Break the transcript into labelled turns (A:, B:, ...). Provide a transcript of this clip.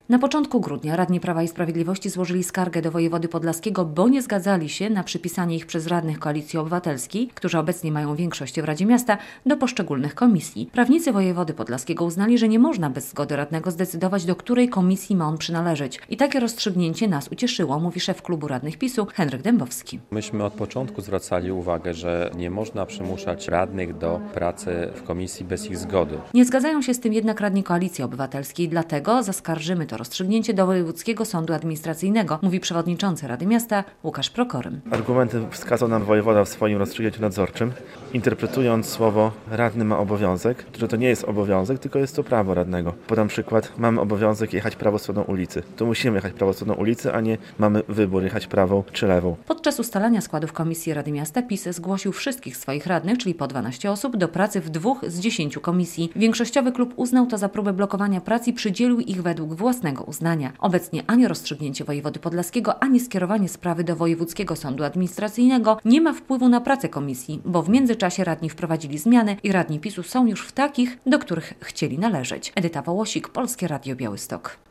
A: Na początku grudnia radni Prawa i Sprawiedliwości złożyli skargę do wojewody podlaskiego, bo nie zgadzali się na przypisanie ich przez radnych Koalicji Obywatelskiej, którzy obecnie mają większość w Radzie Miasta, do poszczególnych komisji. Prawnicy wojewody podlaskiego uznali, że nie można bez zgody radnego zdecydować, do której komisji ma on przynależeć. I takie rozstrzygnięcie nas ucieszyło, mówi szef klubu radnych PiS-u Henryk Dębowski.
B: Myśmy od początku zwracali uwagę, że nie można przymuszać radnych do pracy w komisji bez ich zgody.
A: Nie zgadzają się z tym jednak radni Koalicji Obywatelskiej, dlatego zaskarżymy to rozstrzygnięcie do Wojewódzkiego Sądu Administracyjnego, mówi przewodniczący Rady Miasta Łukasz Prokorym.
C: Argumenty wskazał nam wojewoda w swoim rozstrzygnięciu nadzorczym, interpretując słowo radny ma obowiązek, że to nie jest obowiązek, tylko jest to prawo radnego. Podam przykład, mamy obowiązek jechać prawą stroną ulicy. Tu musimy jechać prawą stroną ulicy, a nie mamy wybór jechać prawą czy lewą.
A: Podczas ustalania składów Komisji Rady Miasta PiS zgłosił wszystkich swoich radnych, czyli po 12 osób, do pracy w 2 z 10 komisji. Większościowy klub uznał to za próbę blokowania prac i przydzielił ich według własnego uznania. Obecnie ani rozstrzygnięcie wojewody podlaskiego, ani skierowanie sprawy do Wojewódzkiego Sądu Administracyjnego nie ma wpływu na pracę komisji, bo w międzyczasie radni wprowadzili zmiany i radni PiS-u są już w takich, do których chcieli należeć. Edyta Wołosik, Polskie Radio Białystok.